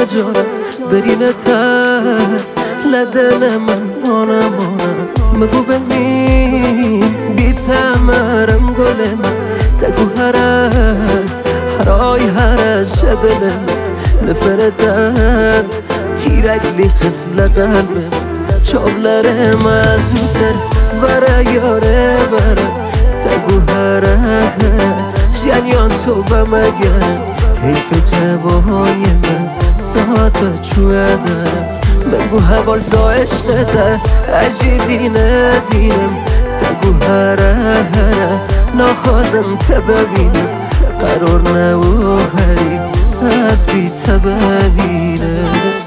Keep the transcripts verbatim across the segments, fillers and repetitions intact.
جانم برینه تر لدن من مانم مانم مگو ببین بی تمرم گل من تگو هره هرای هرش دل من نفردن تیرک لیخس لقلبم چابلرم ازوتر وره یاره بره تگو هره شنیان تو و مگرم حیف جوانی من ساعت چوه دارم بگو حوال زا عشقته اجی دینه دینم تگو هره هره ناخوازم تببینم قرار نبو هری از بی تببینم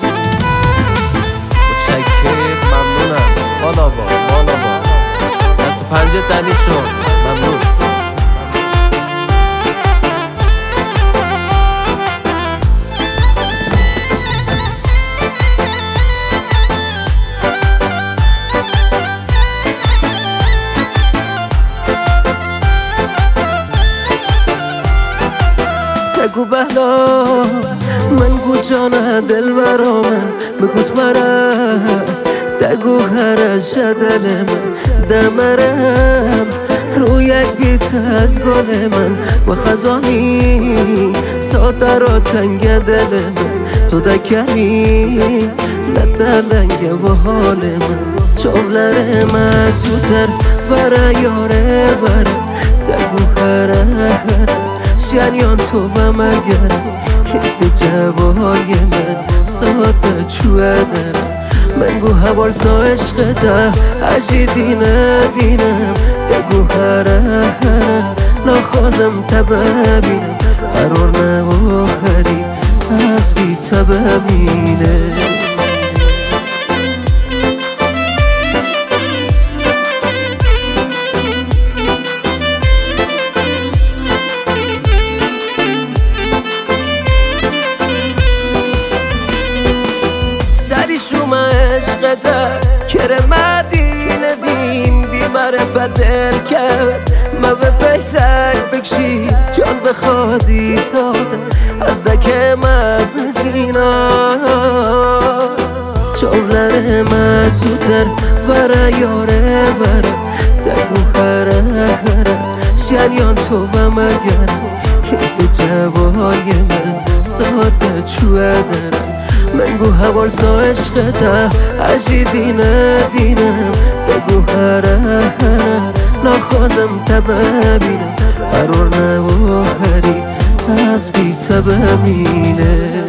متشکر ممنونم مالا با مالا با دست پنجه تنی شد ممنون تگو بهلا من گو جانه دل برا من بگوت مره تگو هرش دل من دمرم رو یک بیت از گل من و خزانی ساده را تنگ دل من تو دکری لدلنگ و حال من چولرم از زودتر وره یاره بره تگو هره هره شنیان تو و مگرم حیف جوای من ساده چوه درم من گو حوال زا عشقته اجی دینه دینم بگو هره هره ناخوازم تببینم قرار نبو هری از بی تببینه شوم عشقته کره مدینه بیم بی معرفت دل کرد ما به فکرک بکشی جان بخوازی ساده از دکه من بزینا چولره من زودتر وره یاره بره تگو هره هره شنیان تو و مگرم حیف جوای من ساده چوه درم من گو حوال زا عشقته اجی دینه دینم بگو هره هره ناخوازم تببینم قرار نبو هری از بی تببینه